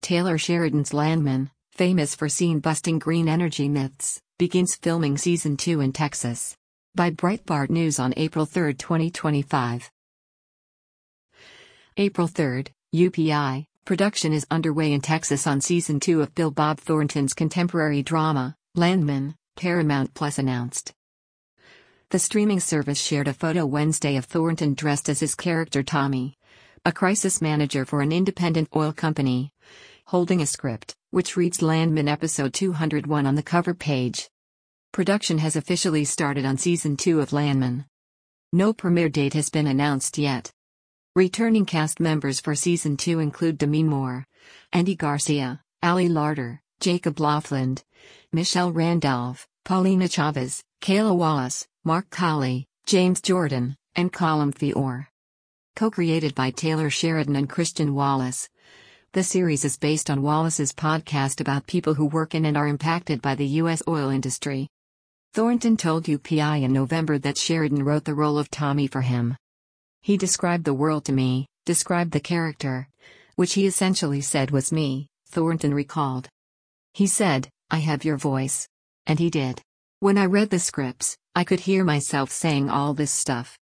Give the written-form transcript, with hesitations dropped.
Taylor Sheridan's Landman, famous for scene-busting green energy myths, begins filming Season 2 in Texas. By Breitbart News on April 3, 2025. April 3, UPI, production is underway in Texas on Season 2 of Bill Bob Thornton's contemporary drama, Landman, Paramount Plus announced. The streaming service shared a photo Wednesday of Thornton dressed as his character Tommy, a crisis manager for an independent oil company, holding a script, which reads Landman Episode 201 on the cover page. Production has officially started on Season 2 of Landman. No premiere date has been announced yet. Returning cast members for Season 2 include Demi Moore, Andy Garcia, Ali Larter, Jacob Laughlin, Michelle Randolph, Paulina Chavez, Kayla Wallace, Mark Colley, James Jordan, and Colm Feore. Co-created by Taylor Sheridan and Christian Wallace. The series is based on Wallace's podcast about people who work in and are impacted by the U.S. oil industry. Thornton told UPI in November that Sheridan wrote the role of Tommy for him. He described the world to me, described the character, which he essentially said was me, Thornton recalled. He said, "I have your voice." And he did. When I read the scripts, I could hear myself saying all this stuff.